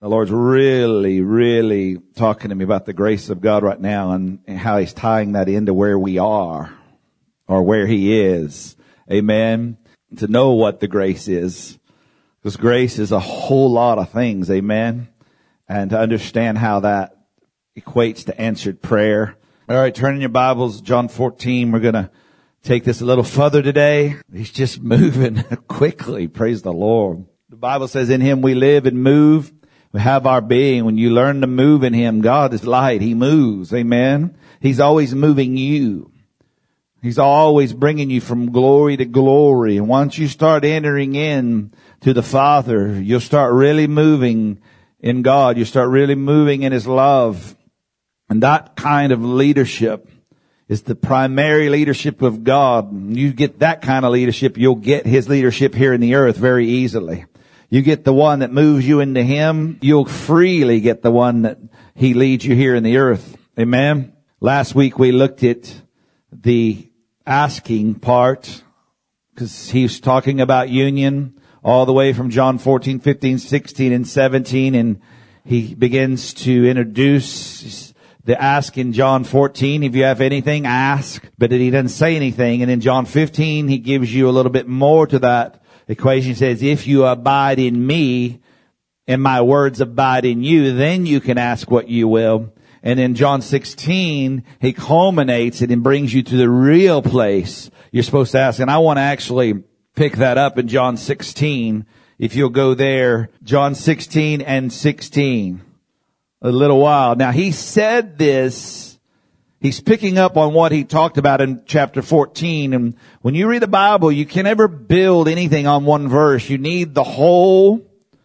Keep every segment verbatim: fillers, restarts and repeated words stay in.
The Lord's really, really talking to me about the grace of God right now and how He's tying that into where we are or where He is. Amen. To know what the grace is. Because grace is a whole lot of things. Amen. And to understand how that equates to answered prayer. All right, turn in your Bibles, John fourteen. We're going to take this a little further today. He's just moving quickly. Praise the Lord. The Bible says in Him we live and move. We have our being. When you learn to move in Him, God is light. He moves. Amen. He's always moving you. He's always bringing you from glory to glory. And once you start entering in to the Father, you'll start really moving in God. You start really moving in His love. And that kind of leadership is the primary leadership of God. You get that kind of leadership, you'll get His leadership here in the earth very easily. You get the one that moves you into Him, you'll freely get the one that He leads you here in the earth. Amen. Last week we looked at the asking part because He was talking about union all the way from John fourteen, fifteen, sixteen, and seventeen. And He begins to introduce the ask in John fourteen. If you have anything, ask. But He doesn't say anything. And in John fifteen, He gives you a little bit more to that equation. He says, if you abide in me and my words abide in you, then you can ask what you will. And in John sixteen, He culminates it and brings you to the real place you're supposed to ask. And I want to actually pick that up in John sixteen. If you'll go there, John sixteen and sixteen. A little while. Now, He said this, He's picking up on what He talked about in chapter fourteen. And when you read the Bible, you can never build anything on one verse. You need the whole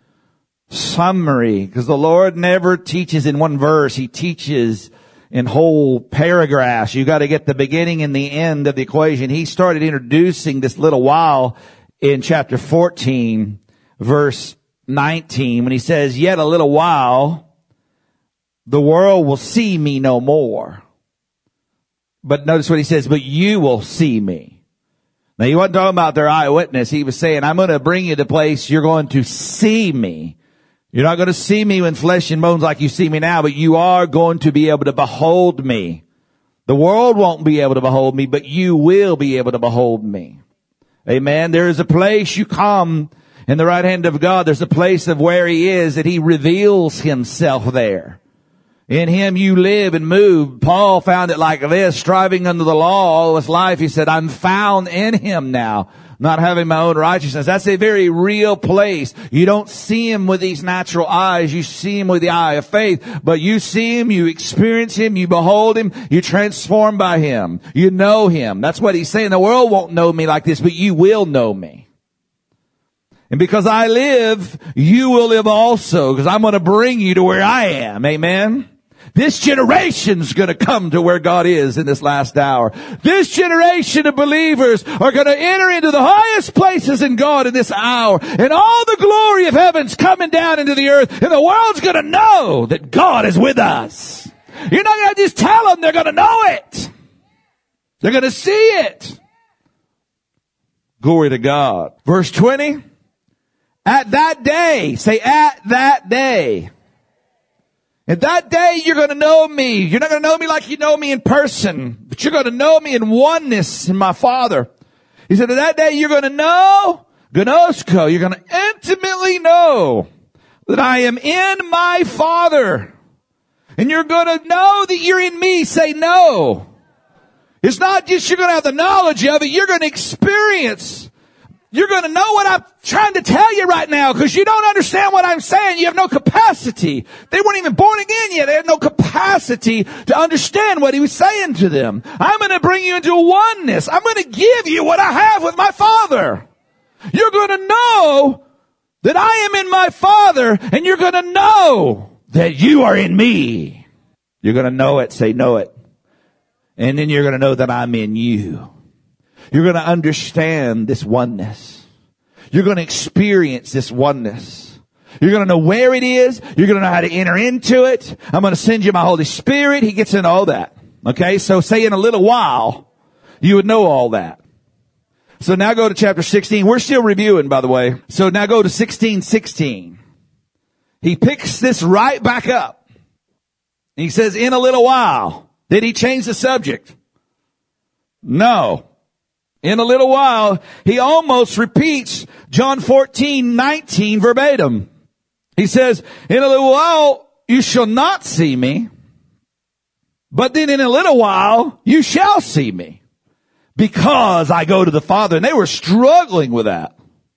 summary, because the Lord never teaches in one verse. He teaches in whole paragraphs. You got to get the beginning and the end of the equation. He started introducing this little while in chapter fourteen, verse nineteen, when He says, yet a little while, the world will see me no more. But notice what He says, but you will see me. Now, He wasn't talking about their eyewitness. He was saying, I'm going to bring you to a place you're going to see me. You're not going to see me in flesh and bones like you see me now, but you are going to be able to behold me. The world won't be able to behold me, but you will be able to behold me. Amen. There is a place you come in the right hand of God. There's a place of where He is, that He reveals Himself there. In Him you live and move. Paul found it like this, striving under the law all his life. He said, I'm found in Him now, not having my own righteousness. That's a very real place. You don't see Him with these natural eyes. You see Him with the eye of faith. But you see Him, you experience Him, you behold Him, you're transformed by Him. You know Him. That's what He's saying. The world won't know me like this, but you will know me. And because I live, you will live also, because I'm going to bring you to where I am. Amen. This generation's going to come to where God is in this last hour. This generation of believers are going to enter into the highest places in God in this hour. And all the glory of heaven's coming down into the earth. And the world's going to know that God is with us. You're not going to just tell them. They're going to know it. They're going to see it. Glory to God. Verse twenty. At that day. Say, at that day. And that day you're going to know me. You're not going to know me like you know me in person, but you're going to know me in oneness in my Father. He said, that day you're going to know, gnosko, you're going to intimately know that I am in my Father. And you're going to know that you're in me. Say no. It's not just you're going to have the knowledge of it. You're going to experience. You're going to know what I'm trying to tell you right now, because you don't understand what I'm saying. You have no capacity. They weren't even born again yet. They had no capacity to understand what He was saying to them. I'm going to bring you into oneness. I'm going to give you what I have with my Father. You're going to know that I am in my Father, and you're going to know that you are in me. You're going to know it. Say, know it. And then you're going to know that I'm in you. You're going to understand this oneness. You're going to experience this oneness. You're going to know where it is. You're going to know how to enter into it. I'm going to send you my Holy Spirit. He gets into all that. Okay, so say in a little while, you would know all that. So now go to chapter sixteen. We're still reviewing, by the way. So now go to sixteen sixteen. he picks this right back up. He says, in a little while. Did he change the subject? No. In a little while, he almost repeats John fourteen nineteen verbatim. He says, in a little while, you shall not see me, but then in a little while, you shall see me, because I go to the Father. And they were struggling with that.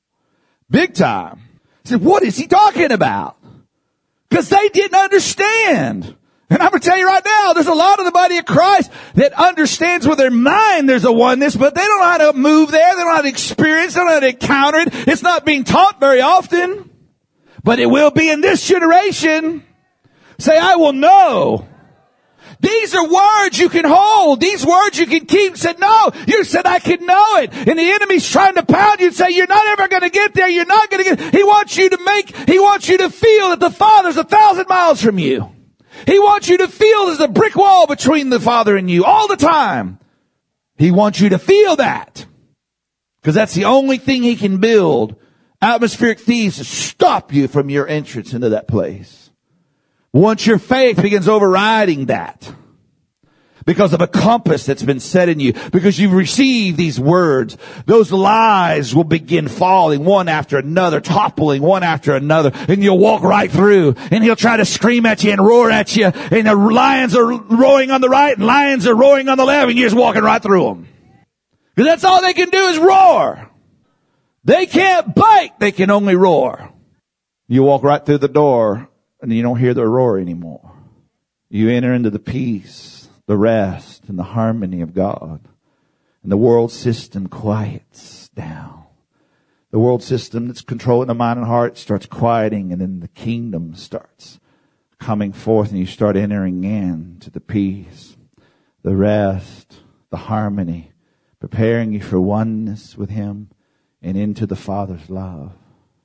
Big time. I said, what is he talking about? Because they didn't understand. And I'm going to tell you right now, there's a lot of the body of Christ that understands with their mind there's a oneness, but they don't know how to move there. They don't know how to experience. They don't know how to encounter it. It's not being taught very often, but it will be in this generation. Say, I will know. These are words you can hold. These words you can keep. Said, no, you said I can know it. And the enemy's trying to pound you and say, you're not ever going to get there. You're not going to get, he wants you to make, he wants you to feel that the Father's a thousand miles from you. He wants you to feel there's a brick wall between the Father and you all the time. He wants you to feel that. Because that's the only thing he can build. Atmospheric thieves to stop you from your entrance into that place. Once your faith begins overriding that, because of a compass that's been set in you, because you've received these words, those lies will begin falling one after another, toppling one after another, and you'll walk right through, and he'll try to scream at you and roar at you, and the lions are roaring on the right, and lions are roaring on the left, and you're just walking right through them. Because that's all they can do is roar. They can't bite, they can only roar. You walk right through the door, and you don't hear the roar anymore. You enter into the peace, the rest, and the harmony of God. And the world system quiets down. The world system that's controlling the mind and heart starts quieting, and then the kingdom starts coming forth, and you start entering into the peace, the rest, the harmony, preparing you for oneness with him and into the Father's love,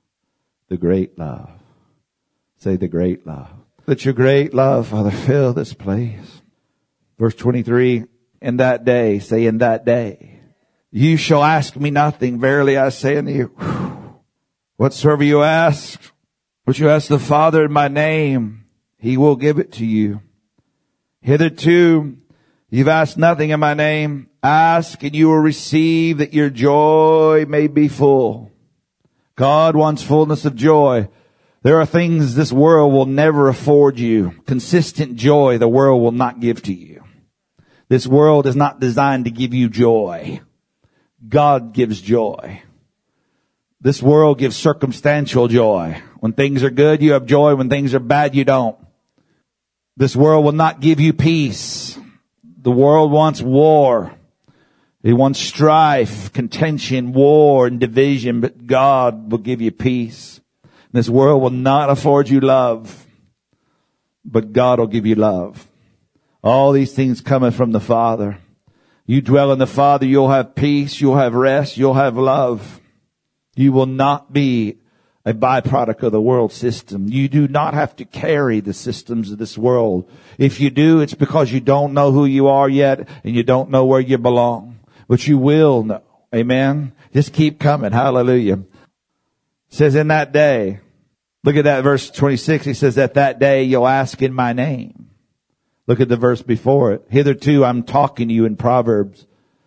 the great love. Say the great love. Let your great love, Father, fill this place. Verse twenty-three, in that day, say in that day, you shall ask me nothing. Verily I say unto you, whatsoever you ask, what you ask the Father in my name, he will give it to you. Hitherto, you've asked nothing in my name. Ask and you will receive, that your joy may be full. God wants fullness of joy. There are things this world will never afford you. Consistent joy the world will not give to you. This world is not designed to give you joy. God gives joy. This world gives circumstantial joy. When things are good, you have joy. When things are bad, you don't. This world will not give you peace. The world wants war. It wants strife, contention, war, and division, but God will give you peace. This world will not afford you love, but God will give you love. All these things coming from the Father. You dwell in the Father, you'll have peace, you'll have rest, you'll have love. You will not be a byproduct of the world system. You do not have to carry the systems of this world. If you do, it's because you don't know who you are yet and you don't know where you belong. But you will know. Amen. Just keep coming. Hallelujah. It says in that day, look at that verse twenty-six. He says that that day you'll ask in my name. Look at the verse before it. Hitherto I'm talking to you in Proverbs,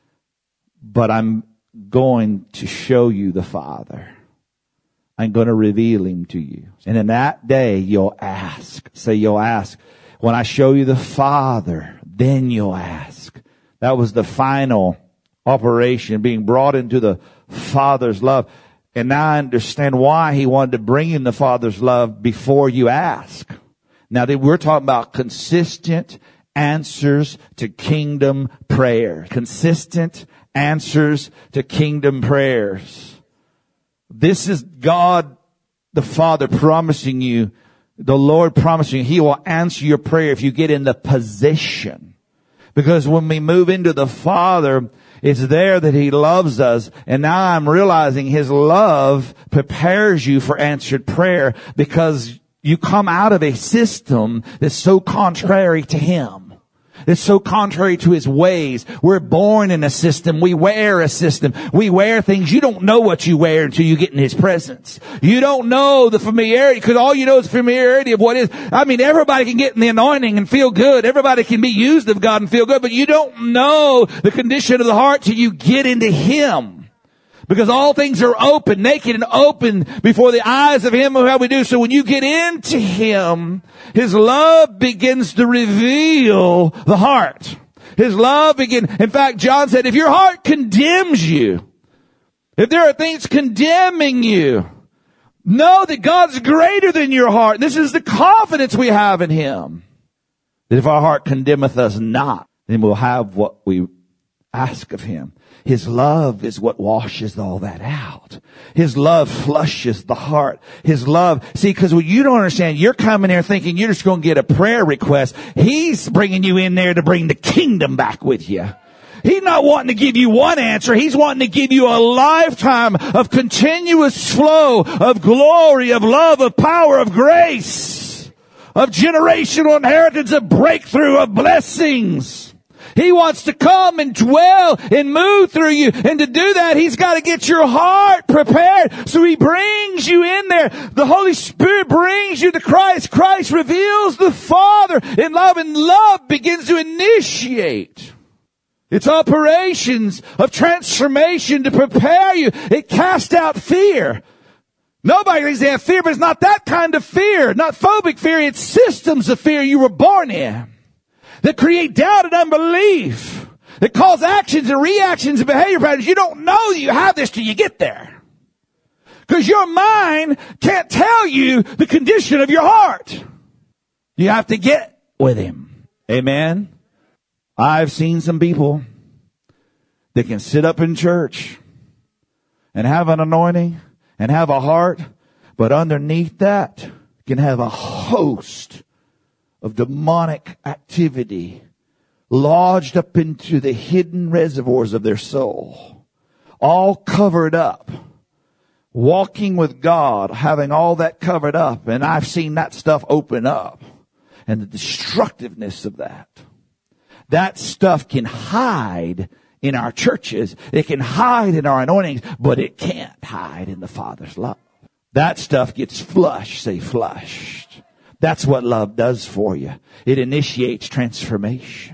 but I'm going to show you the Father. I'm going to reveal him to you. And in that day you'll ask. Say you'll ask. When I show you the Father, then you'll ask. That was the final operation, being brought into the Father's love. And now I understand why he wanted to bring in the Father's love before you ask. Now that we're talking about consistent answers to kingdom prayer. Consistent answers to kingdom prayers. This is God, the Father, promising you, the Lord promising you, he will answer your prayer if you get in the position. Because when we move into the Father, it's there that he loves us. And now I'm realizing his love prepares you for answered prayer, because you come out of a system that's so contrary to him. It's so contrary to his ways. We're born in a system. We wear a system. We wear things. You don't know what you wear until you get in his presence. You don't know the familiarity, because all you know is familiarity of what is. I mean, everybody can get in the anointing and feel good. Everybody can be used of God and feel good, but you don't know the condition of the heart till you get into him. Because all things are open, naked and open before the eyes of him who how we do. So when you get into him, his love begins to reveal the heart. His love begin. In fact, John said, if your heart condemns you, if there are things condemning you, know that God's greater than your heart. This is the confidence we have in him. That if our heart condemneth us not, then we'll have what we ask of him. His love is what washes all that out. His love flushes the heart. His love, see, because what you don't understand, you're coming there thinking you're just going to get a prayer request. He's bringing you in there to bring the kingdom back with you. He's not wanting to give you one answer. He's wanting to give you a lifetime of continuous flow of glory, of love, of power, of grace, of generational inheritance, of breakthrough, of blessings. He wants to come and dwell and move through you. And to do that, he's got to get your heart prepared. So he brings you in there. The Holy Spirit brings you to Christ. Christ reveals the Father in love, and love begins to initiate its operations of transformation to prepare you. It casts out fear. Nobody thinks they have fear, but it's not that kind of fear. Not phobic fear. It's systems of fear you were born in that create doubt and unbelief, that cause actions and reactions and behavior patterns. You don't know that you have this till you get there. Because your mind can't tell you the condition of your heart. You have to get with him. Amen. I've seen some people that can sit up in church and have an anointing and have a heart, but underneath that can have a host of demonic activity lodged up into the hidden reservoirs of their soul, all covered up, walking with God, having all that covered up. And I've seen that stuff open up, and the destructiveness of that. That stuff can hide in our churches. It can hide in our anointings, but it can't hide in the Father's love. That stuff gets flushed, say flushed. That's what love does for you. It initiates transformation.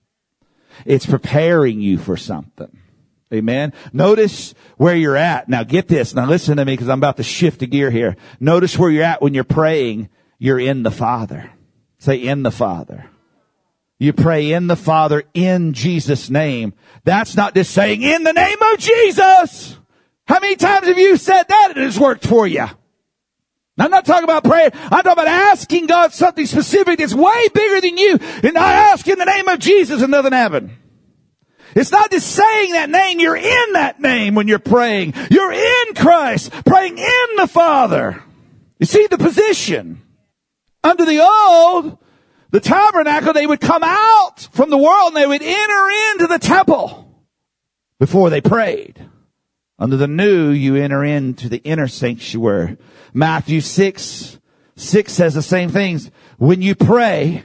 It's preparing you for something. Amen. Notice where you're at. Now get this. Now listen to me, because I'm about to shift a gear here. Notice where you're at when you're praying. You're in the Father. Say, in the Father. You pray in the Father in Jesus' name. That's not just saying in the name of Jesus. How many times have you said that and it's worked for you? Now, I'm not talking about prayer. I'm talking about asking God something specific that's way bigger than you. And I ask in the name of Jesus and nothing happened. It's not just saying that name. You're in that name when you're praying. You're in Christ, praying in the Father. You see the position. Under the old, the tabernacle, they would come out from the world and they would enter into the temple before they prayed. Under the new, you enter into the inner sanctuary. Matthew six, six says the same things. When you pray,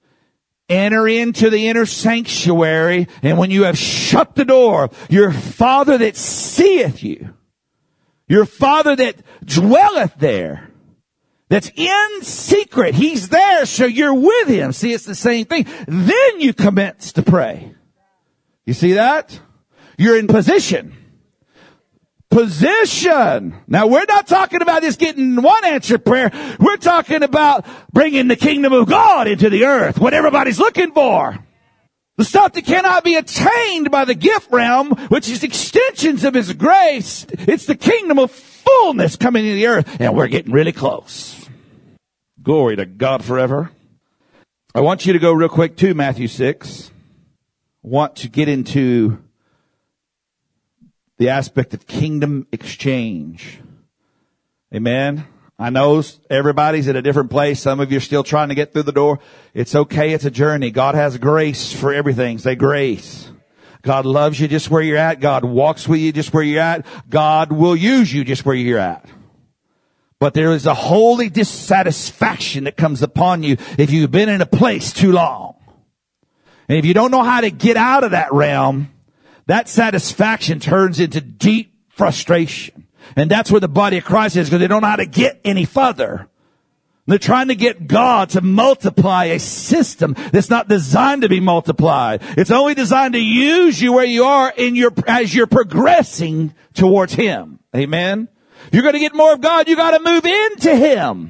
enter into the inner sanctuary, and when you have shut the door, your Father that seeth you, your Father that dwelleth there, that's in secret, he's there, so you're with him. See, it's the same thing. Then you commence to pray. You see that? You're in position. Position. Now, we're not talking about just getting one answered prayer. We're talking about bringing the kingdom of God into the earth, what everybody's looking for. The stuff that cannot be attained by the gift realm, which is extensions of his grace. It's the kingdom of fullness coming into the earth, and we're getting really close. Glory to God forever. I want you to go real quick to Matthew six. I want to get into the aspect of kingdom exchange. Amen. I know everybody's at a different place. Some of you are still trying to get through the door. It's okay. It's a journey. God has grace for everything. Say grace. God loves you just where you're at. God walks with you just where you're at. God will use you just where you're at. But there is a holy dissatisfaction that comes upon you if you've been in a place too long. And if you don't know how to get out of that realm, that satisfaction turns into deep frustration. And that's where the body of Christ is, because they don't know how to get any further. They're trying to get God to multiply a system that's not designed to be multiplied. It's only designed to use you where you are in your, as you're progressing towards Him. Amen. If you're going to get more of God, you got to move into Him.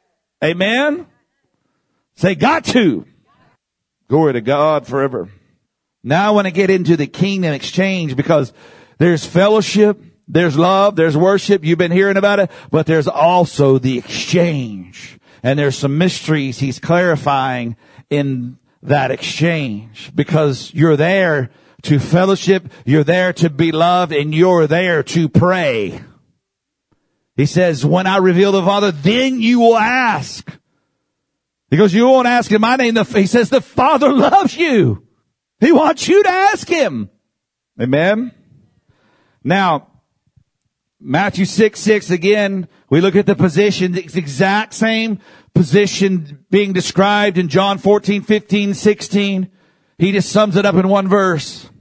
Amen. Say, got to. Glory to God forever. Now I want to get into the kingdom exchange, because there's fellowship, there's love, there's worship. You've been hearing about it, but there's also the exchange. And there's some mysteries He's clarifying in that exchange, because you're there to fellowship, you're there to be loved, and you're there to pray. He says, when I reveal the Father, then you will ask. He goes, you won't ask in my name. He says, the Father loves you. He wants you to ask Him. Amen. Now, Matthew six, six, again, we look at the position, the exact same position being described in John fourteen, fifteen, sixteen. He just sums it up in one verse.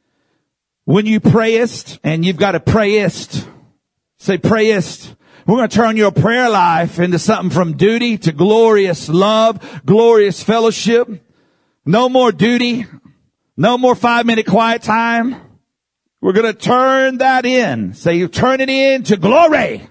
When you prayest, and you've got a prayest, say prayest. We're going to turn your prayer life into something from duty to glorious love, glorious fellowship. No more duty. No more five minute quiet time. We're going to turn that in. Say, you turn it into glory.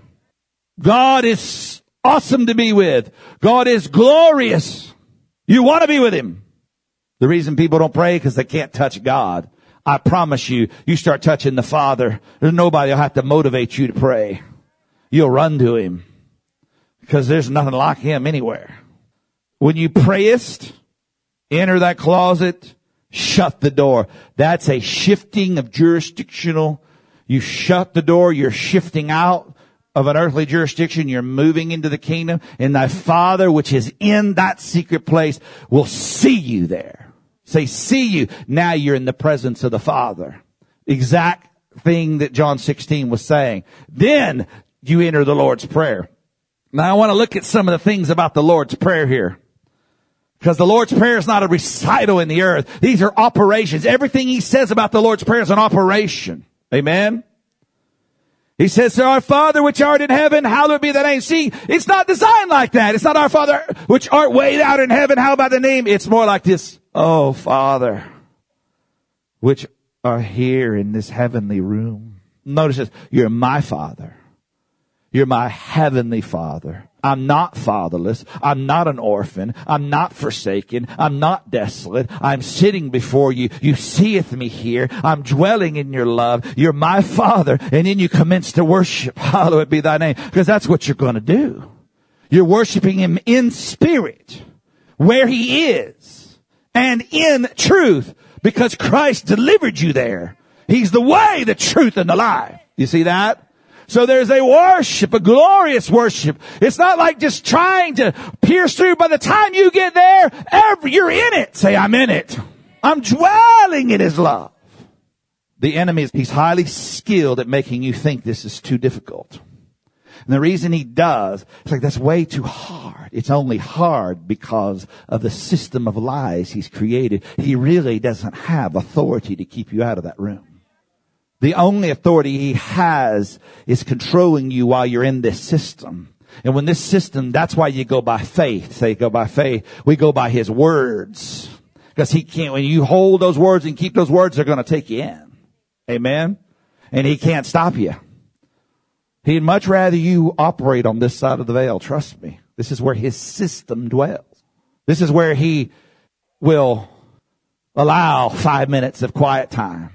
God is awesome to be with. God is glorious. You want to be with Him. The reason people don't pray, because they can't touch God. I promise you, you start touching the Father, there's nobody will have to motivate you to pray. You'll run to Him, because there's nothing like Him anywhere. When you prayest, enter that closet, shut the door. That's a shifting of jurisdictional. You shut the door, you're shifting out of an earthly jurisdiction, you're moving into the kingdom, and thy Father which is in that secret place will see you there. Say, see you. Now you're in the presence of the Father. Exact thing that John sixteen was saying. Then you enter the Lord's Prayer. Now I want to look at some of the things about the Lord's Prayer here. Because the Lord's Prayer is not a recital in the earth. These are operations. Everything He says about the Lord's Prayer is an operation. Amen? He says, Our Father which art in heaven, hallowed be thy name. See, it's not designed like that. It's not our Father which art way out in heaven, how about the name? It's more like this, oh Father, which are here in this heavenly room. Notice this, you're my Father. You're my heavenly Father. I'm not fatherless. I'm not an orphan. I'm not forsaken. I'm not desolate. I'm sitting before you. You seeth me here. I'm dwelling in your love. You're my Father. And then you commence to worship. Hallowed be thy name. Because that's what you're going to do. You're worshiping Him in spirit, where He is, and in truth, because Christ delivered you there. He's the way, the truth, and the life. You see that? So there's a worship, a glorious worship. It's not like just trying to pierce through. By the time you get there, every, you're in it. Say, I'm in it. I'm dwelling in His love. The enemy, he's highly skilled at making you think this is too difficult. And the reason he does, it's like, that's way too hard. It's only hard because of the system of lies he's created. He really doesn't have authority to keep you out of that room. The only authority he has is controlling you while you're in this system. And when this system, that's why you go by faith. Say, go by faith. We go by His words. Because He can't, when you hold those words and keep those words, they're going to take you in. Amen? And He can't stop you. He'd much rather you operate on this side of the veil. Trust me. This is where His system dwells. This is where He will allow five minutes of quiet time.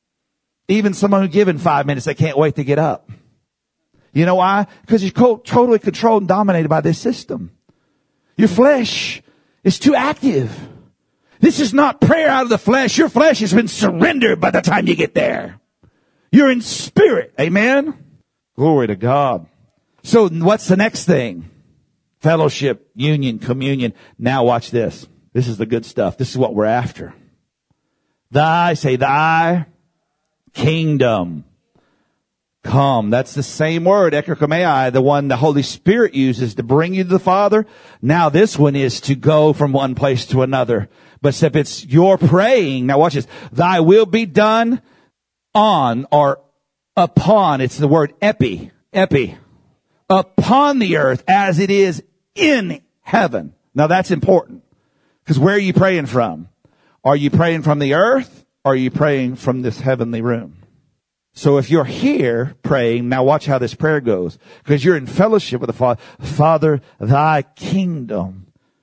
Even someone who's given five minutes, they can't wait to get up. You know why? Because you're co- totally controlled and dominated by this system. Your flesh is too active. This is not prayer out of the flesh. Your flesh has been surrendered by the time you get there. You're in spirit. Amen? Glory to God. So what's the next thing? Fellowship, union, communion. Now watch this. This is the good stuff. This is what we're after. Thy, say thy. Kingdom come. That's the same word, ekromai, the one the Holy Spirit uses to bring you to the Father. Now this one is to go from one place to another. But if it's your praying, now watch this, thy will be done on or upon, it's the word epi, epi, upon the earth as it is in heaven. Now that's important. Because where are you praying from? Are you praying from the earth? Or are you praying from this heavenly room? So if you're here praying, now watch how this prayer goes. Because you're in fellowship with the Father. Father, thy kingdom,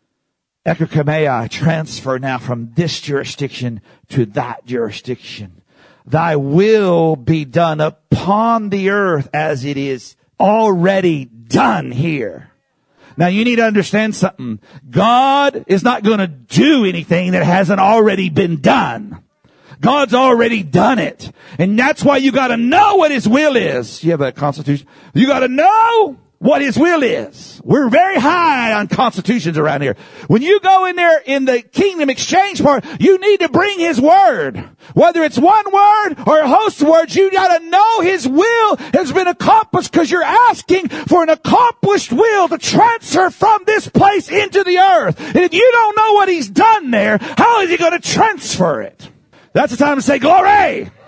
ekromai, transfer now from this jurisdiction to that jurisdiction. Thy will be done upon the earth as it is already done here. Now you need to understand something. God is not going to do anything that hasn't already been done. God's already done it. And that's why you got to know what His will is. You have a constitution. You got to know what His will is. We're very high on constitutions around here. When you go in there in the kingdom exchange part, you need to bring His word. Whether it's one word or a host of words, you got to know His will has been accomplished because you're asking for an accomplished will to transfer from this place into the earth. And if you don't know what He's done there, how is He going to transfer it? That's the time to say, glory! Glory!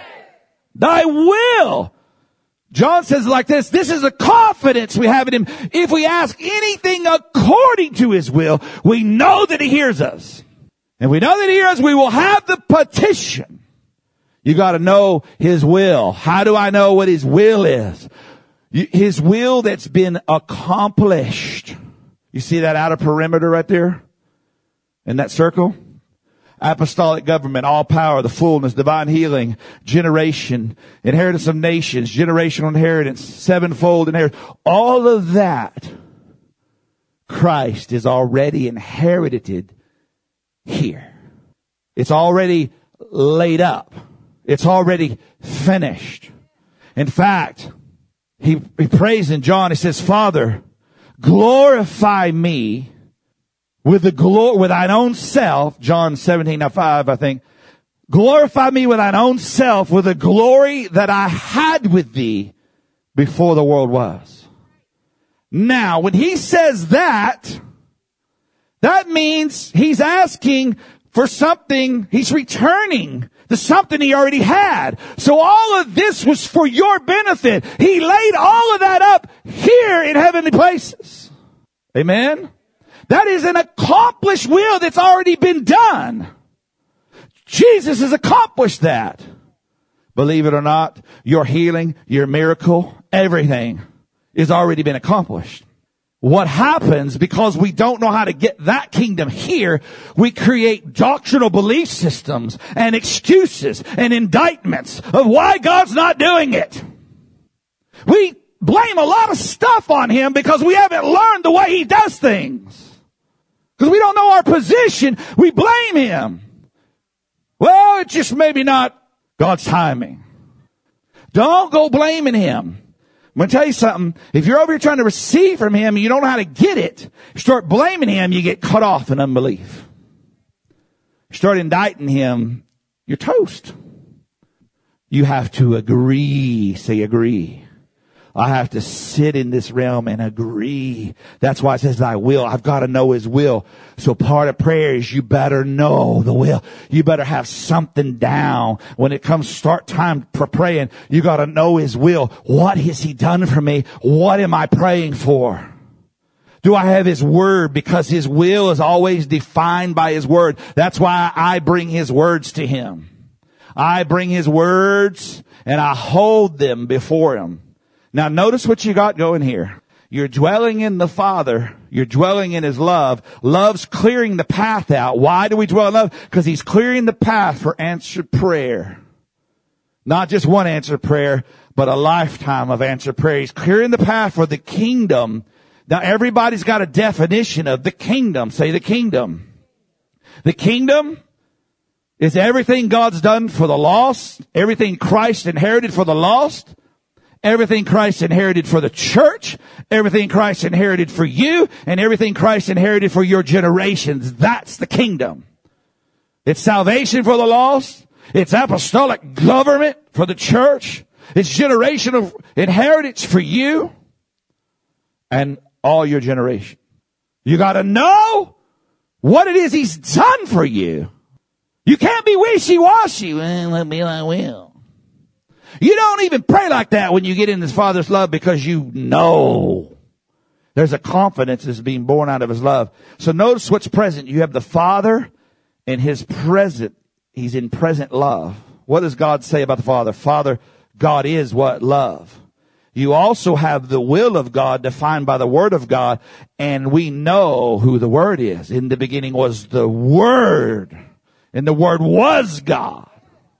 Thy will! John says it like this, this is a confidence we have in Him. If we ask anything according to His will, we know that He hears us. And we know that He hears us, we will have the petition. You gotta know His will. How do I know what His will is? His will that's been accomplished. You see that outer perimeter right there? In that circle? Apostolic government, all power, the fullness, divine healing, generation, inheritance of nations, generational inheritance, sevenfold inheritance. All of that, Christ is already inherited here. It's already laid up. It's already finished. In fact, he, he prays in John, he says, Father, glorify me with the glory, with thine own self, John seventeen, five, I think, glorify me with thine own self with the glory that I had with thee before the world was. Now, when he says that, that means he's asking for something, he's returning to something he already had. So all of this was for your benefit. He laid all of that up here in heavenly places. Amen? That is an accomplished will that's already been done. Jesus has accomplished that. Believe it or not, your healing, your miracle, everything has already been accomplished. What happens, because we don't know how to get that kingdom here, we create doctrinal belief systems and excuses and indictments of why God's not doing it. We blame a lot of stuff on Him because we haven't learned the way He does things. Because we don't know our position, we blame Him. Well, it's just maybe not God's timing. Don't go blaming Him. I'm going to tell you something. If you're over here trying to receive from Him and you don't know how to get it, you start blaming Him, you get cut off in unbelief. You start indicting Him, you're toast. You have to agree. Say agree. I have to sit in this realm and agree. That's why it says thy will. I've got to know His will. So part of prayer is you better know the will. You better have something down. When it comes start time for praying, you got to know His will. What has He done for me? What am I praying for? Do I have His word? Because His will is always defined by His word. That's why I bring His words to Him. I bring His words and I hold them before Him. Now notice what you got going here. You're dwelling in the Father. You're dwelling in His love. Love's clearing the path out. Why do we dwell in love? Because He's clearing the path for answered prayer. Not just one answered prayer, but a lifetime of answered prayer. He's clearing the path for the kingdom. Now everybody's got a definition of the kingdom. Say the kingdom. The kingdom is everything God's done for the lost. Everything Christ inherited for the lost. Everything Christ inherited for the church, everything Christ inherited for you, and everything Christ inherited for your generations. That's the kingdom. It's salvation for the lost. It's apostolic government for the church. It's generational inheritance for you and all your generation. You got to know what it is he's done for you. You can't be wishy-washy. Well, let me, I will. You don't even pray like that when you get in his Father's love, because you know there's a confidence that's being born out of his love. So notice what's present. You have the Father in his present. He's in present love. What does God say about the Father? Father, God is what? Love. You also have the will of God defined by the Word of God, and we know who the Word is. In the beginning was the Word, and the Word was God.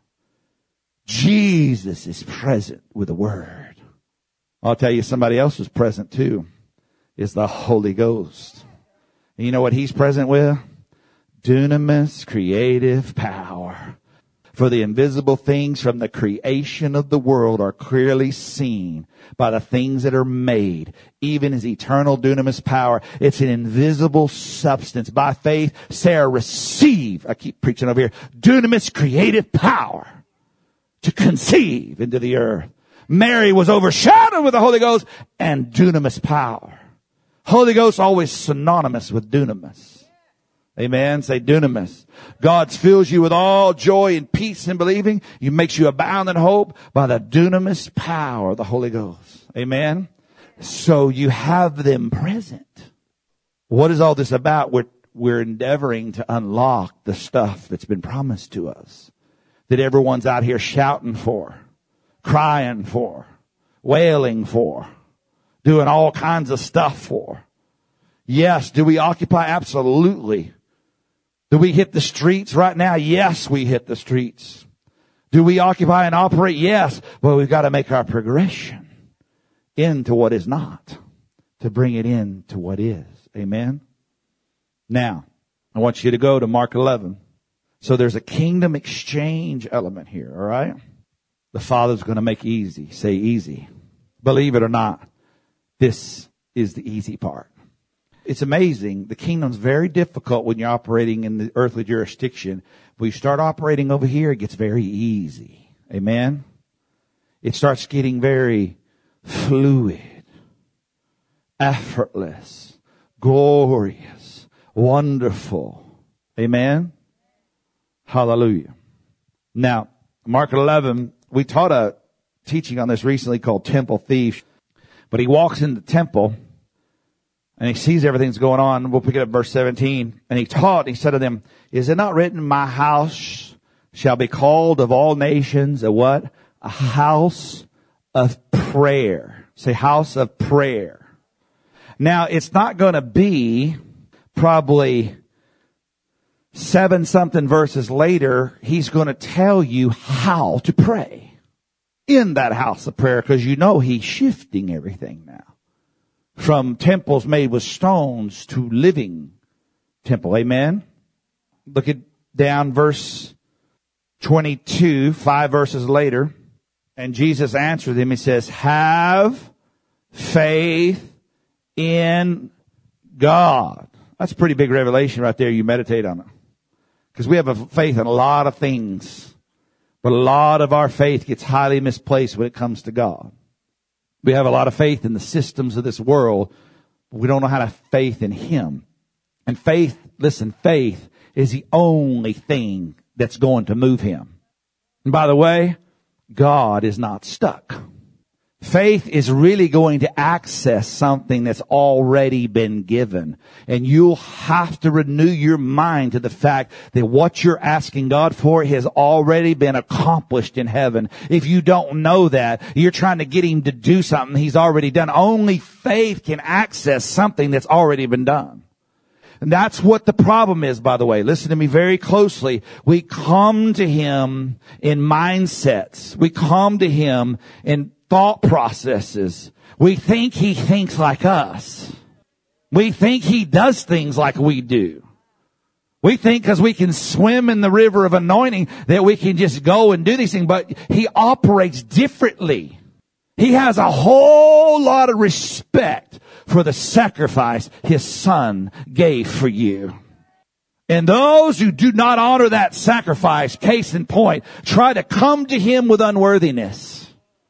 Jesus is present with the Word. I'll tell you, somebody else is present too. Is the Holy Ghost. And you know what he's present with? Dunamis, creative power. For the invisible things from the creation of the world are clearly seen by the things that are made, even his eternal dunamis power. It's an invisible substance. By faith, Sarah received, I keep preaching over here, dunamis creative power to conceive into the earth. Mary was overshadowed with the Holy Ghost and dunamis power. Holy Ghost always synonymous with dunamis. Amen. Say dunamis. God fills you with all joy and peace in believing. He makes you abound in hope by the dunamis power of the Holy Ghost. Amen. So you have them present. What is all this about? We're, we're endeavoring to unlock the stuff that's been promised to us, that everyone's out here shouting for, crying for, wailing for, doing all kinds of stuff for. Yes. Do we occupy? Absolutely. Do we hit the streets right now? Yes, we hit the streets. Do we occupy and operate? Yes. But we've got to make our progression into what is not to bring it into what is. Amen. Now, I want you to go to Mark eleven. So there's a kingdom exchange element here. All right. The Father's going to make easy. Say easy. Believe it or not, this is the easy part. It's amazing. The kingdom's very difficult when you're operating in the earthly jurisdiction. When you start operating over here, it gets very easy. Amen. It starts getting very fluid, effortless, glorious, wonderful. Amen. Hallelujah. Now, Mark eleven, we taught a teaching on this recently called Temple Thief. But he walks in the temple and he sees everything's going on. We'll pick it up verse seventeen. And he taught, he said to them, is it not written, my house shall be called of all nations a what? A house of prayer. Say house of prayer. Now, it's not going to be probably seven something verses later. He's going to tell you how to pray in that house of prayer, because you know he's shifting everything now. From temples made with stones to living temple. Amen. Look at down verse twenty-two, five verses later. And Jesus answered them. He says, have faith in God. That's a pretty big revelation right there. You meditate on it. Because we have a faith in a lot of things. But a lot of our faith gets highly misplaced when it comes to God. We have a lot of faith in the systems of this world, but we don't know how to have faith in Him. And faith, listen, faith is the only thing that's going to move Him. And by the way, God is not stuck. Faith is really going to access something that's already been given. And you'll have to renew your mind to the fact that what you're asking God for has already been accomplished in heaven. If you don't know that, you're trying to get Him to do something He's already done. Only faith can access something that's already been done. And that's what the problem is, by the way. Listen to me very closely. We come to Him in mindsets. We come to Him in thought processes. We think He thinks like us. We think He does things like we do. We think because we can swim in the river of anointing that we can just go and do these things, but He operates differently. He has a whole lot of respect for the sacrifice His Son gave for you. And those who do not honor that sacrifice, case in point, try to come to Him with unworthiness.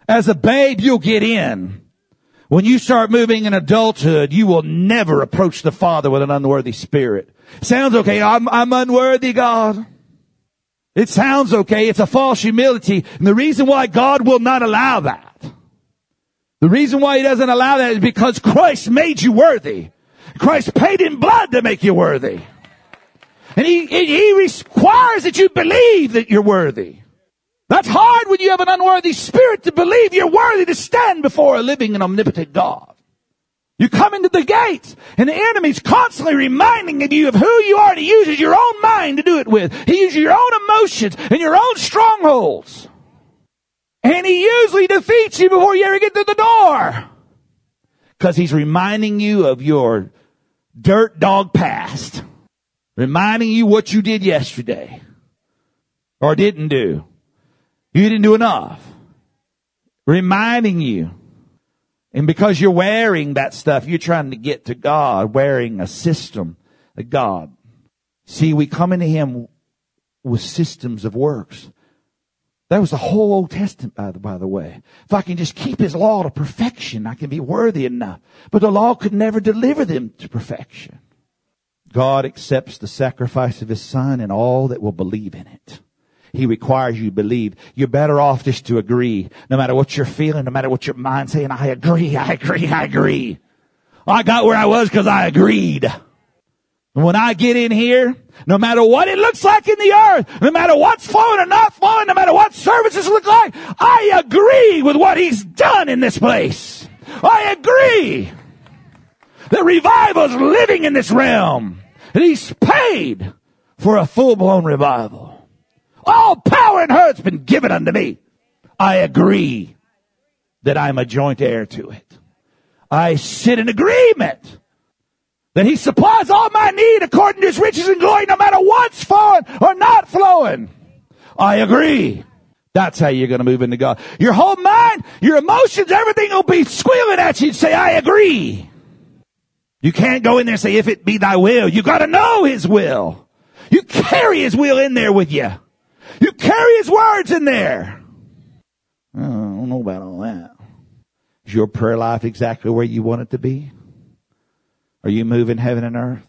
As a babe, you'll get in. When you start moving in adulthood, you will never approach the Father with an unworthy spirit. Sounds okay. I'm, I'm unworthy, God. It sounds okay. It's a false humility. And the reason why God will not allow that, the reason why He doesn't allow that is because Christ made you worthy. Christ paid in blood to make you worthy. And He, He requires that you believe that you're worthy. That's hard when you have an unworthy spirit to believe you're worthy to stand before a living and omnipotent God. You come into the gates and the enemy's constantly reminding you of who you are, and he uses your own mind to do it with. He uses your own emotions and your own strongholds. And he usually defeats you before you ever get to the door. Because he's reminding you of your dirt dog past. Reminding you what you did yesterday. Or didn't do. You didn't do enough. Reminding you. And because you're wearing that stuff, you're trying to get to God, wearing a system of God. See, we come into Him with systems of works. That was the whole Old Testament, by the, by the way. If I can just keep His law to perfection, I can be worthy enough. But the law could never deliver them to perfection. God accepts the sacrifice of His Son and all that will believe in it. He requires you to believe. You're better off just to agree. No matter what you're feeling, no matter what your mind's saying, I agree, I agree, I agree. I got where I was because I agreed. And when I get in here, no matter what it looks like in the earth, no matter what's flowing or not flowing, no matter what services look like, I agree with what He's done in this place. I agree that revival is living in this realm. And He's paid for a full-blown revival. All power and earth has been given unto me. I agree that I'm a joint heir to it. I sit in agreement that He supplies all my need according to His riches and glory, no matter what's flowing or not flowing. I agree. That's how you're going to move into God. Your whole mind, your emotions, everything will be squealing at you and say, I agree. You can't go in there and say, if it be thy will. You got to know His will. You carry His will in there with you. You carry His words in there. I don't know about all that. Is your prayer life exactly where you want it to be? Are you moving heaven and earth?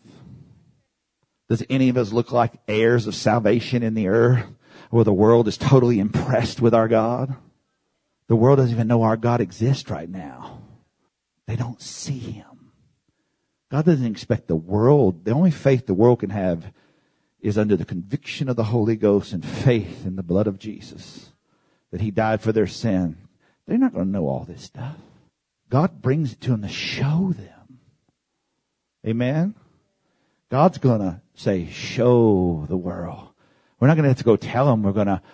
Does any of us look like heirs of salvation in the earth where the world is totally impressed with our God? The world doesn't even know our God exists right now. They don't see Him. God doesn't expect the world. The only faith the world can have is under the conviction of the Holy Ghost and faith in the blood of Jesus, that He died for their sin. They're not going to know all this stuff. God brings it to them to show them. Amen? God's going to say, show the world. We're not going to have to go tell them. We're going to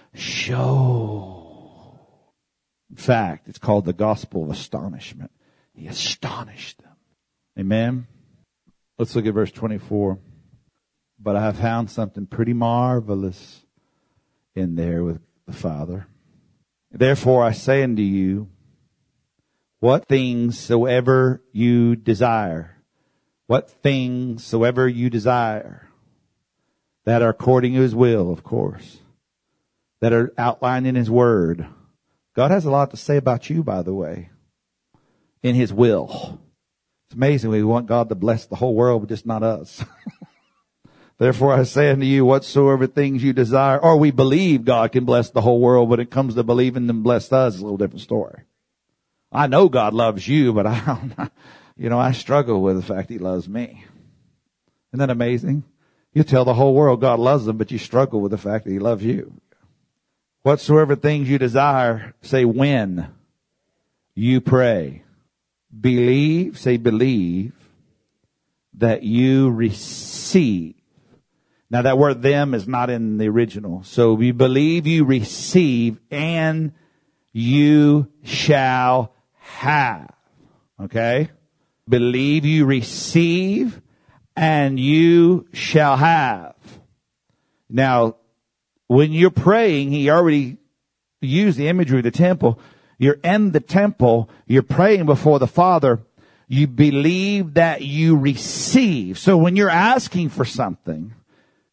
show. In fact, it's called the gospel of astonishment. He astonished them. Amen? Let's look at verse twenty-four. But I have found something pretty marvelous in there with the Father. Therefore I say unto you, what things soever you desire, what things soever you desire, that are according to His will, of course, that are outlined in His Word. God has a lot to say about you, by the way, in His will. It's amazing we want God to bless the whole world, but just not us. Therefore I say unto you, whatsoever things you desire, or we believe God can bless the whole world, but when it comes to believing them bless us, it's a little different story. I know God loves you, but I don't, you know, I struggle with the fact He loves me. Isn't that amazing? You tell the whole world God loves them, but you struggle with the fact that He loves you. Whatsoever things you desire, say when you pray. Believe, say believe, that you receive. Now that word them is not in the original. So we believe you receive and you shall have. Okay? Believe you receive and you shall have. Now, when you're praying, He already used the imagery of the temple. You're in the temple. You're praying before the Father. You believe that you receive. So when you're asking for something,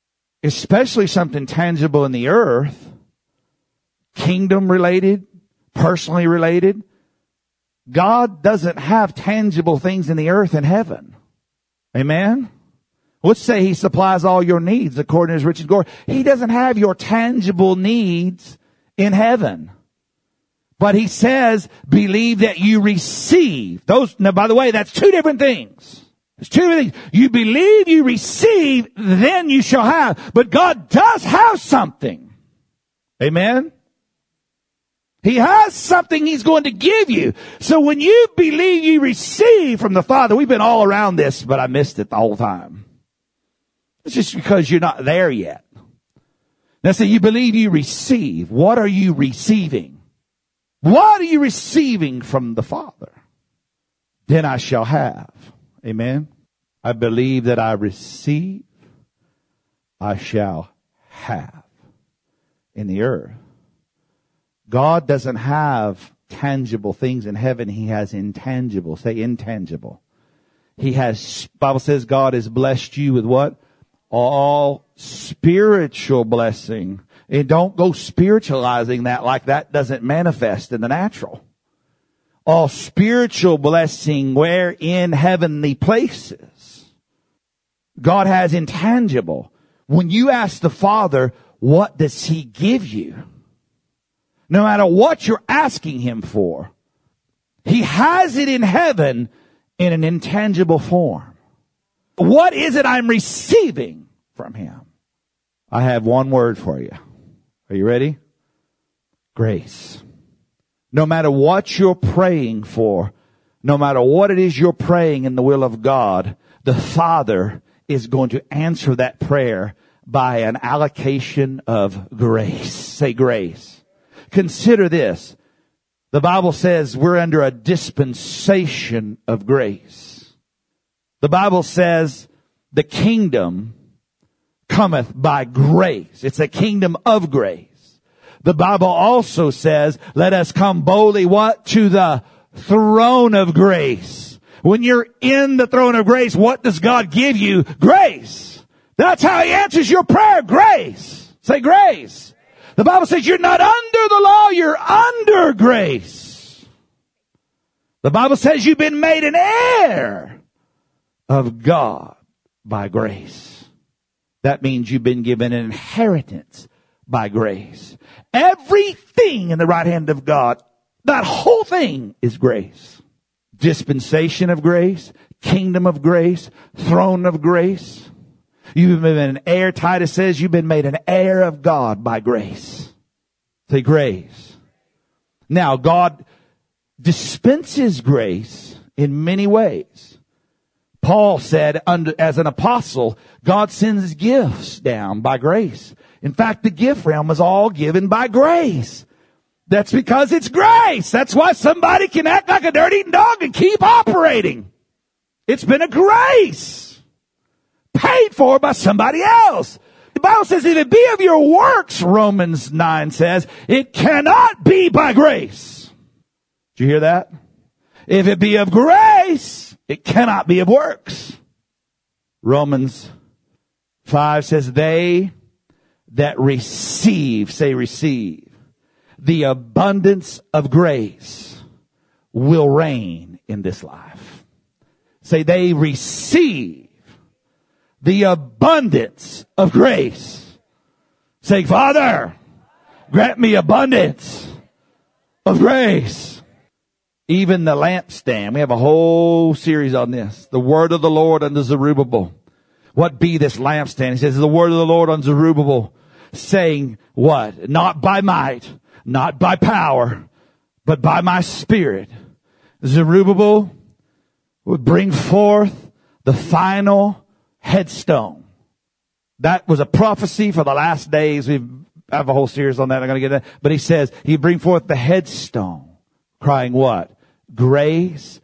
especially something tangible in the earth, kingdom related, personally related. God doesn't have tangible things in the earth and heaven. Amen? Let's say he supplies all your needs according to his riches and glory. He doesn't have your tangible needs in heaven. But he says, believe that you receive. Those, now by the way, that's two different things. It's two different things. You believe, you receive, then you shall have. But God does have something. Amen? He has something he's going to give you. So when you believe you receive from the Father, we've been all around this, but I missed it the whole time. It's just because you're not there yet. Now say you believe you receive. What are you receiving? What are you receiving from the Father? Then I shall have. Amen. I believe that I receive, I shall have in the earth. God doesn't have tangible things in heaven. He has intangible. Say intangible. He has, Bible says God has blessed you with what? All spiritual blessing. And don't go spiritualizing that like that doesn't manifest in the natural. All spiritual blessing where in heavenly places. God has intangible. When you ask the Father, what does he give you? No matter what you're asking him for, he has it in heaven in an intangible form. What is it I'm receiving from him? I have one word for you. Are you ready? Grace. No matter what you're praying for, no matter what it is you're praying in the will of God, the Father is going to answer that prayer by an allocation of grace. Say grace. Consider this. The Bible says we're under a dispensation of grace. The Bible says the kingdom cometh by grace. It's a kingdom of grace. The Bible also says, let us come boldly, what? To the throne of grace. When you're in the throne of grace, what does God give you? Grace. That's how he answers your prayer. Grace. Say grace. The Bible says you're not under the law, you're under grace. The Bible says you've been made an heir of God by grace. That means you've been given an inheritance by grace. Everything in the right hand of God, that whole thing is grace. Dispensation of grace, kingdom of grace, throne of grace. You've been an heir. Titus says you've been made an heir of God by grace. Say grace. Now, God dispenses grace in many ways. Paul said, under, as an apostle, God sends gifts down by grace. In fact, the gift realm is all given by grace. That's because it's grace. That's why somebody can act like a dirt-eating dog and keep operating. It's been a grace. Paid for by somebody else. The Bible says if it be of your works, Romans nine says, it cannot be by grace. Did you hear that? If it be of grace, it cannot be of works. Romans five says, they that receive, say receive, the abundance of grace will reign in this life. Say they receive the abundance of grace. Say, Father, grant me abundance of grace. Even the lampstand. We have a whole series on this. The word of the Lord unto Zerubbabel. What be this lampstand? He says, the word of the Lord unto Zerubbabel, saying what? Not by might, not by power, but by my spirit. Zerubbabel would bring forth the final headstone. That was a prophecy for the last days. We have a whole series on that. I'm going to get that. But he says he'd bring forth the headstone, crying what? Grace,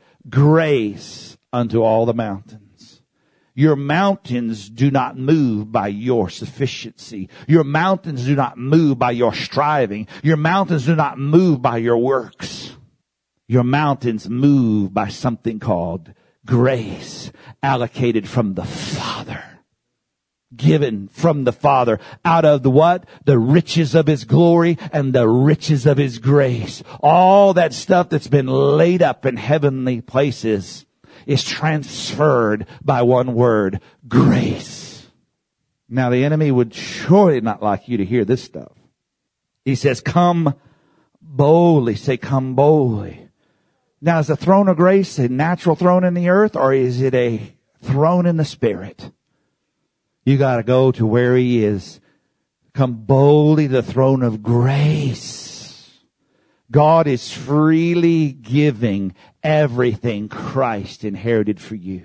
grace unto all the mountains. Your mountains do not move by your sufficiency. Your mountains do not move by your striving. Your mountains do not move by your works. Your mountains move by something called grace allocated from the Father. given from the Father out of the what? The riches of His glory and the riches of His grace. All that stuff that's been laid up in heavenly places is transferred by one word, grace. Now the enemy would surely not like you to hear this stuff. He says, come boldly. Say, come boldly. Now is the throne of grace a natural throne in the earth, or is it a throne in the Spirit? You got to go to where He is. Come boldly to the throne of grace. God is freely giving everything Christ inherited for you.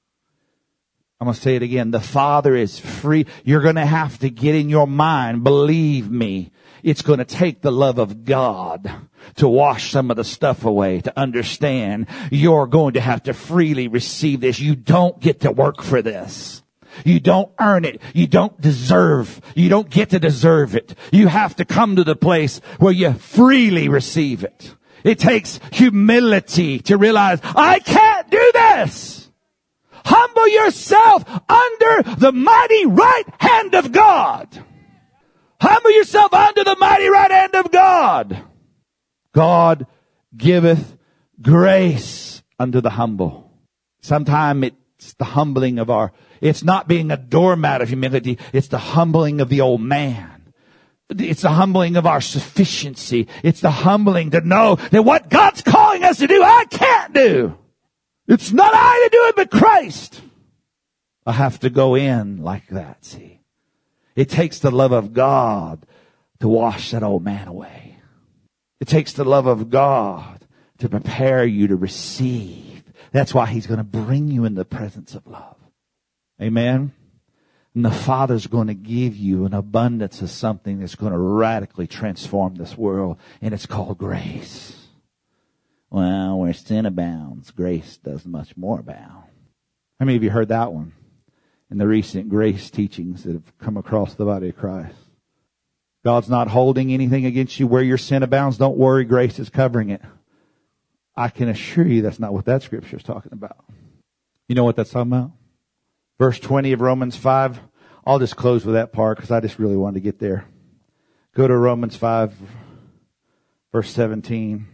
I'm going to say it again. The Father is free. You're going to have to get in your mind. Believe me. It's going to take the love of God to wash some of the stuff away, to understand you're going to have to freely receive this. You don't get to work for this. You don't earn it. You don't deserve. You don't get to deserve it. You have to come to the place where you freely receive it. It takes humility to realize, I can't do this. Humble yourself under the mighty right hand of God. Humble yourself under the mighty right hand of God. God giveth grace unto the humble. Sometimes it's the humbling of our, it's not being a doormat of humility. It's the humbling of the old man. It's the humbling of our sufficiency. It's the humbling to know that what God's calling us to do, I can't do. It's not I to do it, but Christ. I have to go in like that, see. It takes the love of God to wash that old man away. It takes the love of God to prepare you to receive. That's why He's going to bring you in the presence of love. Amen. And the Father's going to give you an abundance of something that's going to radically transform this world. And it's called grace. Well, where sin abounds, grace does much more abound. How many of you heard that one in the recent grace teachings that have come across the body of Christ? God's not holding anything against you. Where your sin abounds, don't worry, grace is covering it. I can assure you that's not what that scripture is talking about. You know what that's talking about? Verse twenty of Romans five. I'll just close with that part because I just really wanted to get there. Go to Romans five, verse seventeen.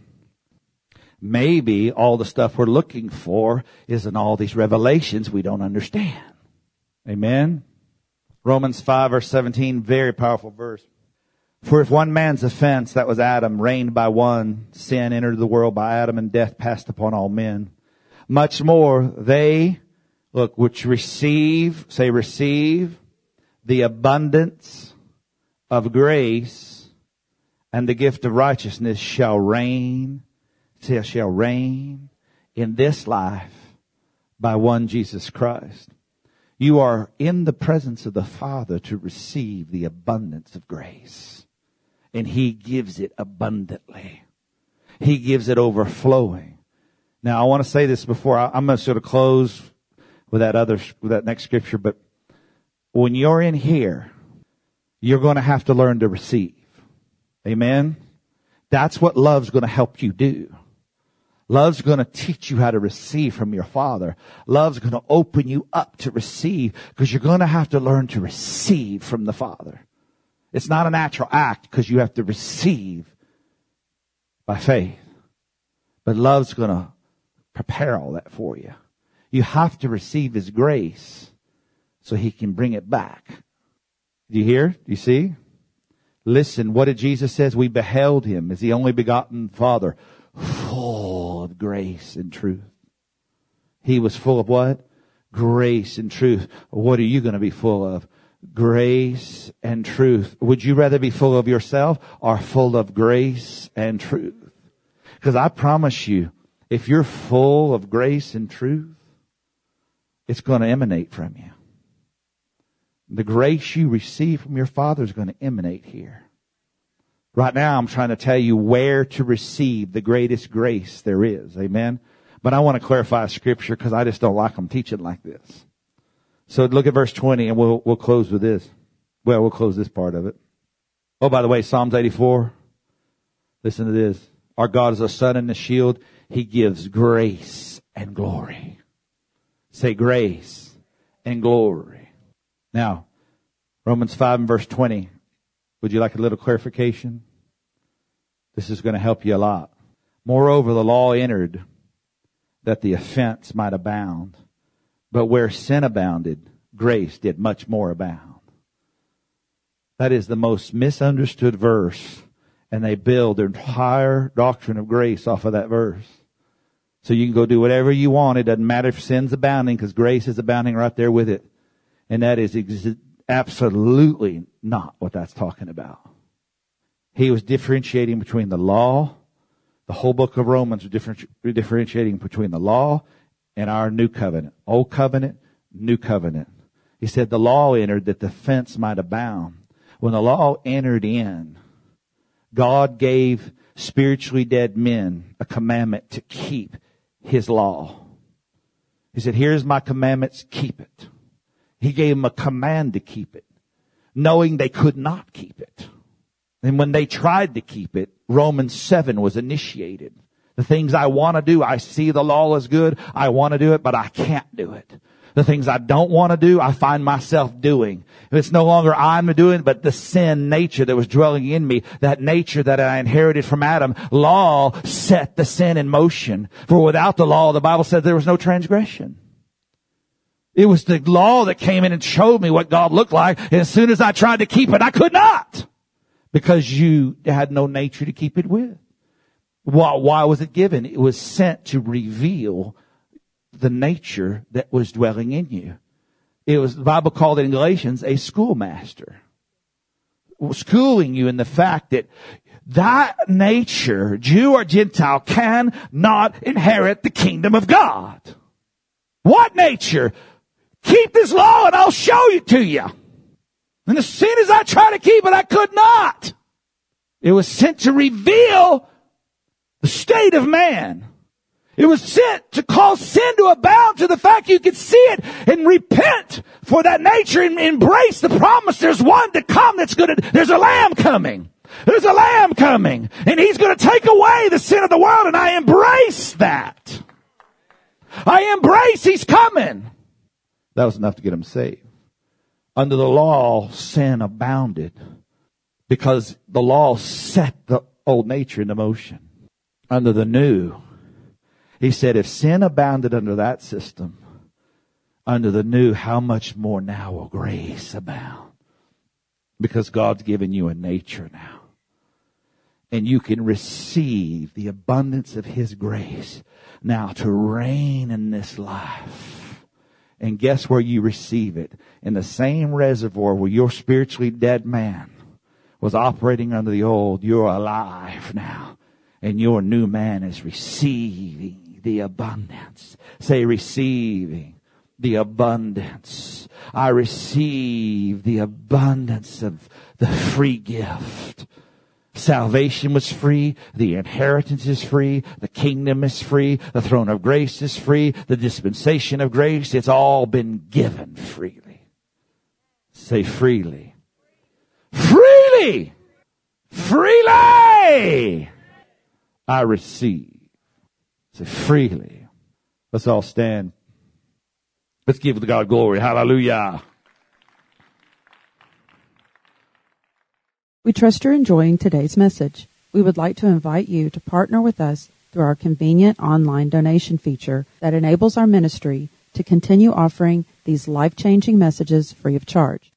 Maybe all the stuff we're looking for is in all these revelations we don't understand. Amen. Romans five, verse seventeen, very powerful verse. For if one man's offense, that was Adam, reigned by one, sin entered the world by Adam, and death passed upon all men. Much more, they, look, which receive, say receive, the abundance of grace and the gift of righteousness shall reign, shall reign in this life by one Jesus Christ. You are in the presence of the Father to receive the abundance of grace. And He gives it abundantly. He gives it overflowing. Now, I want to say this before I, I'm going to sort of close with that other, with that next scripture. But when you're in here, you're going to have to learn to receive. Amen. That's what love's going to help you do. Love's going to teach you how to receive from your Father. Love's going to open you up to receive, because you're going to have to learn to receive from the Father. It's not a natural act because you have to receive by faith. But love's going to prepare all that for you. You have to receive His grace so He can bring it back. Do you hear? Do you see? Listen, what did Jesus say? We beheld Him as the only begotten Father, full of grace and truth. He was full of what? Grace and truth. What are you going to be full of? Grace and truth. Would you rather be full of yourself or full of grace and truth? Because I promise you, if you're full of grace and truth, it's going to emanate from you. The grace you receive from your Father is going to emanate here. Right now, I'm trying to tell you where to receive the greatest grace there is. Amen? But I want to clarify Scripture because I just don't like them teaching like this. So look at verse twenty, and we'll we'll close with this. Well, we'll close this part of it. Oh, by the way, Psalms eighty-four. Listen to this. Our God is a sun and a shield. He gives grace and glory. Say grace and glory. Now, Romans five and verse twenty. Would you like a little clarification? This is going to help you a lot. Moreover, the law entered that the offense might abound. But where sin abounded, grace did much more abound. That is the most misunderstood verse, and they build their entire doctrine of grace off of that verse. So you can go do whatever you want. It doesn't matter if sin's abounding, because grace is abounding right there with it. And that is ex- absolutely not what that's talking about. He was differentiating between the law. The whole book of Romans was differenti- differentiating between the law and our new covenant. Old covenant, new covenant. He said the law entered that the offense might abound. When the law entered in, God gave spiritually dead men a commandment to keep His law. He said, here's my commandments, keep it. He gave them a command to keep it, knowing they could not keep it. And when they tried to keep it, Romans seven was initiated. The things I want to do, I see the law is good. I want to do it, but I can't do it. The things I don't want to do, I find myself doing. It's no longer I'm doing, but the sin nature that was dwelling in me, that nature that I inherited from Adam, law set the sin in motion. For without the law, the Bible said there was no transgression. It was the law that came in and showed me what God looked like. And as soon as I tried to keep it, I could not. Because you had no nature to keep it with. Why, why was it given? It was sent to reveal the nature that was dwelling in you. It was, the Bible called it in Galatians, a schoolmaster. Schooling you in the fact that that nature, Jew or Gentile, cannot inherit the kingdom of God. What nature? Keep this law and I'll show it to you. And as soon as I tried to keep it, I could not. It was sent to reveal the state of man. It was sent to cause sin to abound to the fact you could see it and repent for that nature and embrace the promise. There's one to come that's going to, there's a lamb coming. There's a lamb coming. And he's going to take away the sin of the world. And I embrace that. I embrace he's coming. That was enough to get him saved. Under the law, sin abounded because the law set the old nature into motion. Under the new, he said, if sin abounded under that system, under the new, how much more now will grace abound? Because God's given you a nature now. And you can receive the abundance of His grace now to reign in this life. And guess where you receive it? In the same reservoir where your spiritually dead man was operating under the old. You're alive now. And your new man is receiving the abundance. Say, receiving the abundance. I receive the abundance of the free gift. Salvation was free. The inheritance is free. The kingdom is free. The throne of grace is free. The dispensation of grace, it's all been given freely. Say freely. Freely! Freely! I receive. Say freely. Let's all stand. Let's give God glory. Hallelujah. We trust you're enjoying today's message. We would like to invite you to partner with us through our convenient online donation feature that enables our ministry to continue offering these life-changing messages free of charge.